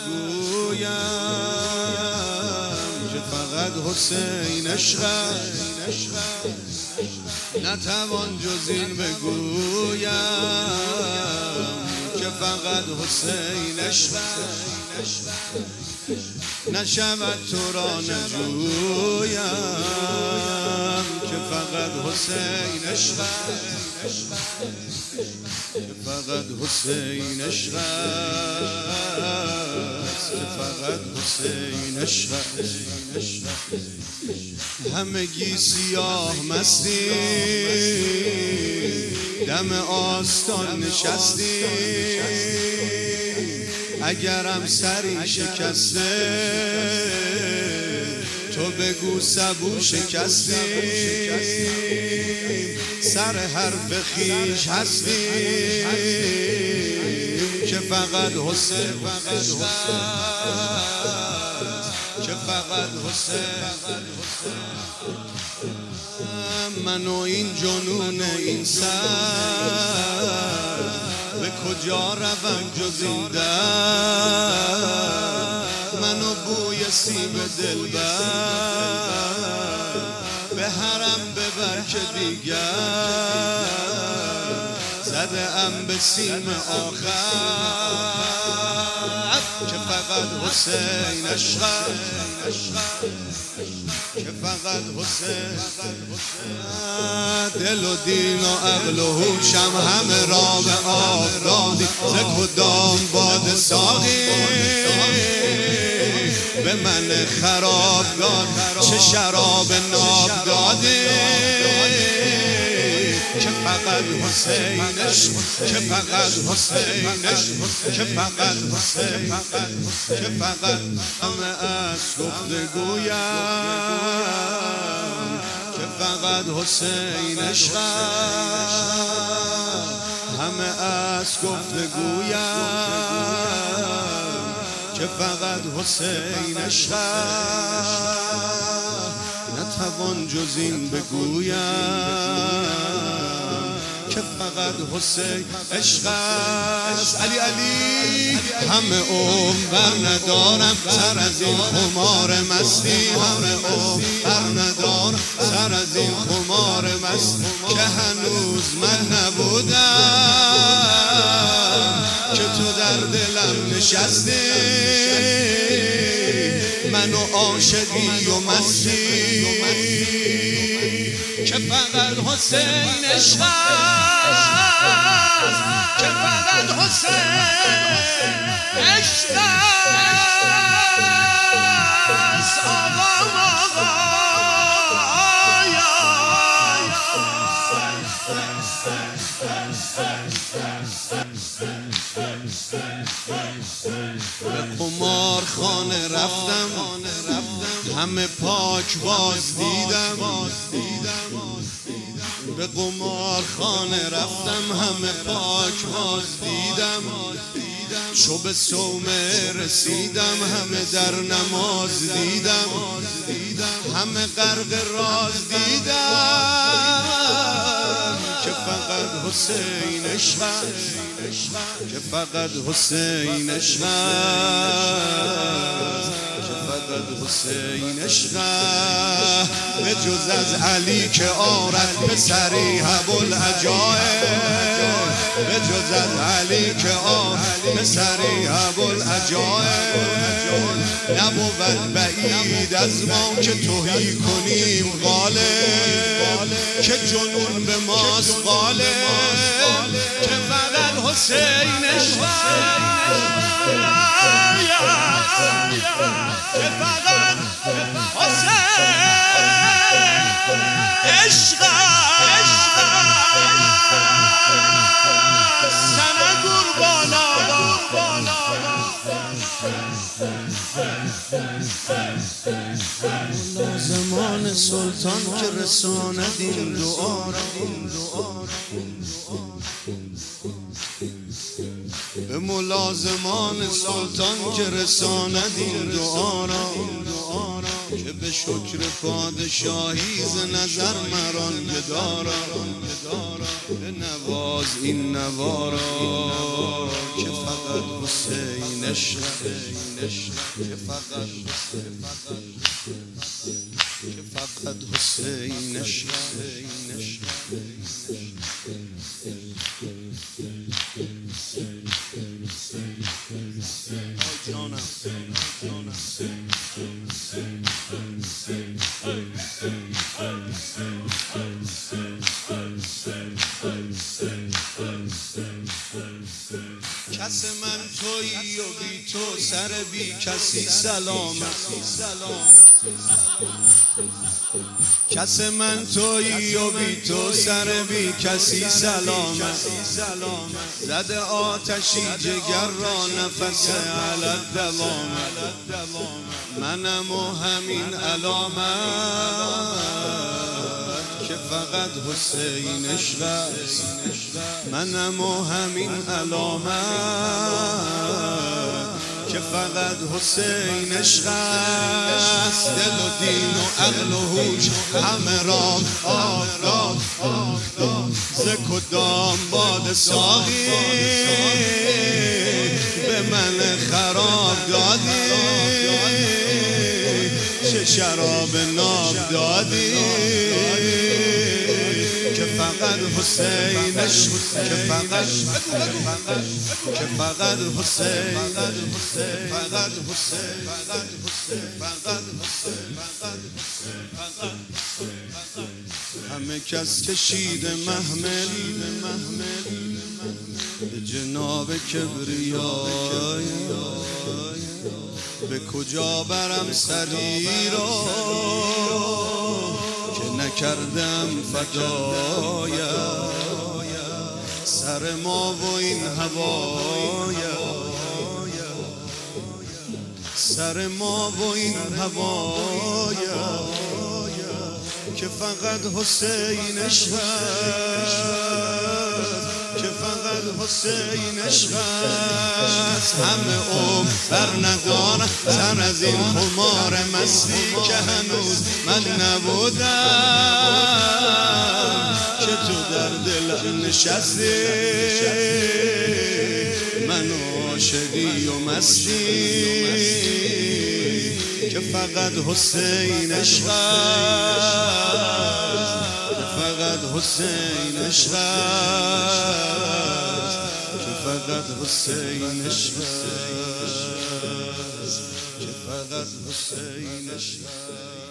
بگویم که فقط حسین عشق نتوان جز این بگویم که فقط حسین عشق نشود تو را نجویم که فقط حسین عشق که فقط حسین عشق که فقط حسین عشق همگی سیاه مستی دم آستان نشستی اگرم سری شکسته تو بگو سبو شکستی سر حرف خیش هستی که فقط حسین که فقط حسین من و این جنون این سر به کجا روم جز این در من و بوی سیب دلبر به حرم ببر که دیگر زده ام به سیم آخر که فقط حسین عشق که فقط حسین دل و دین و عقل و هوشم همه را به آب دادی ز کدام باد ساقی به من خراب داد چه شراب ناب دادی که فقط حسین عشق که فقط حسین عشق که فقط حسین که فقط همه از گفتگویم که فقط حسین عشق همه از گفتگویم که فقط حسین عشق نتوان جز این بگویم که فقط حسین عشق است علی علی همه عمر بر ندارم سر از این خمار مستی همه عمر بر ندارم سر از این خمار مستی که هنوز من نبودم که تو در دلم نشستی منو عاشقی و مستی که فقط حسین عشق که فقط حسین عشق به قمارخانه رفتم همه پاک باز دیدم به قمارخانه رفتم همه پاک باز دیدم چو به صومعه رسیدم همه در نماز دیدم همه غرق راز دیدم که فقط حسین عشق که فقط حسین عشق حسین عشق به جز از علی که آرد پسری ابوالعجایب به جز از علی که آرد پسری ابوالعجایب نبود بعید از ما که تهی کنیم غالب که جنون به ماست غالب که فقط حسین عشق که فقط حسین عشق سنه قربانا ملازمان سلطان که رساند این دعا به ملازمان سلطان که رساند این دعا را که به شکر پادشاهی ز نظر مران گدارا به نواز این نوارا که فقط حسین عشق که فقط حسین عشق کس من تویی و بی تو سر بی کسی سلامت کس من تویی و بی تو سر بی کسی سلامت زده آتشی جگر را نفس علی دوامت منم و همین علامت که فقط حسین عشق است منم و همین علامت که فقط حسین عشق است دل و دین و عقل و هوش همه را آفتاب ز کدام باد ساقی به من خراب دادی چه شراب ناب دادی که فقط حسین عشق که فقط حسین همه کس کشیده محمل به جناب کبریای به کجا برم سری را که نکردم فدایا سر ما و این هوایا سر ما و این هوایا که فقط حسین عشق که فقط حسین عشق است همه عمر بر ندارم سر از این خمار مستی که هنوز من نبودم که تو در دلم نشستی من عاشقی و مستی که فقط حسین عشق فقط حسین عشق که فقط حسین عشق که فقط حسین عشق